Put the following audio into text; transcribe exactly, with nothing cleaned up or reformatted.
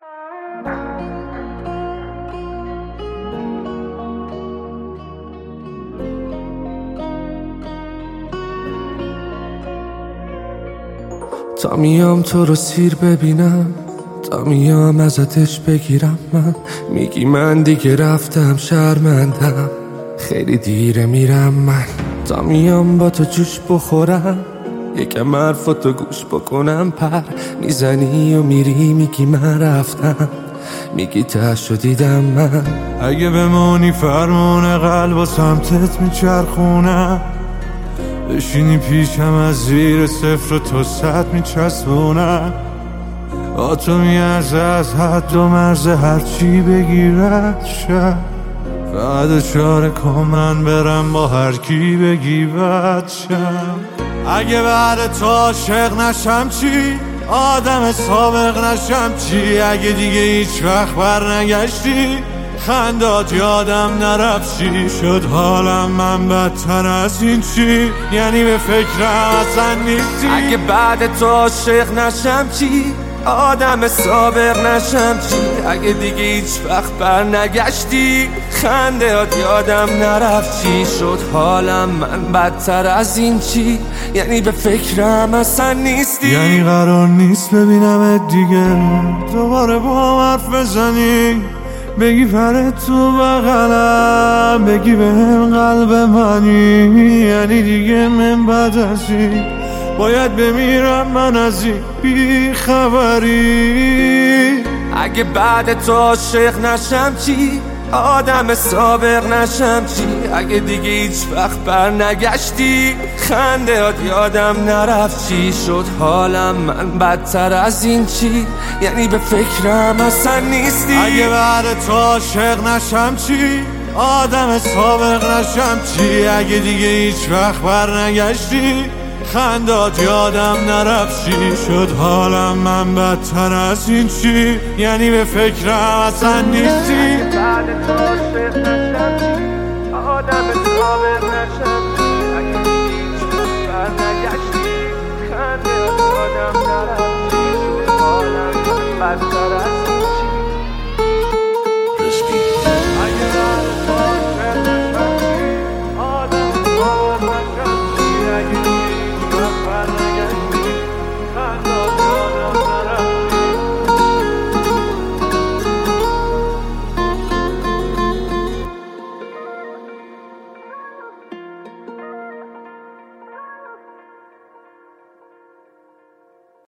تا میام تو رو سیر ببینم، تا میام ازتش بگیرم، من میگی من دیگه رفتم شرمندم، خیلی دیره میرم من. تا میام با تو جوش بخورم، یکم حرفاتو گوش بکنم، پر میزنی و میری میگی من رفتم، میگی تهشو دیدم من. اگه بمونی فرمون قلب و سمتت میچرخونم، بشینی پیشم از زیر صفر و تو صد میچسبونم. آتو میارزه از حد و مرز هرچی بگیرد شد، فقط چاره کن من برم با هر کی بگی بد شم. اگه بعد تو عاشق نشم چی؟ آدم سابق نشم چی؟ اگه دیگه هیچ وقت بر نگشتی، خندات یادم نرفت چی شد حالم من بدتر از این چی؟ یعنی به فکرم اصلا نیستی. اگه بعد تو عاشق نشم چی؟ آدم صابر نشم چی؟ اگه دیگه هیچ وقت بر نگشتی، خندهات یادم نرفت چی شد حالم من بدتر از این چی؟ یعنی به فکرم اصلا نیستی. یعنی قرار نیست ببینمت دیگه، دوباره با حرف بزنی، بگی پر تو بغلم، بگی بهم قلب منی. یعنی دیگه من بعد از این باید بمیرم من از این بی خبری. اگه بعد تو عاشق نشم چی؟ آدم صابر نشم چی؟ اگه دیگه هیچ وقت بر نگشتی، خندهات یادم نرفت چی شد حالم من بدتر از این چی؟ یعنی به فکرم اصلا نیستی. اگه بعد تو عاشق نشم چی؟ آدم سابق نشم چی؟ اگه دیگه هیچ وقت بر نگشتی، خندات یادم نرفت چی شد حالم من بدتر از این چی؟ یعنی به فکرم اصلا نیستی. بعد تو عاشق نشم چی؟ آدم صابر نشم چی؟ اگه دیگه هیچ وقت بر نگشتی، خندهات یادم نرفت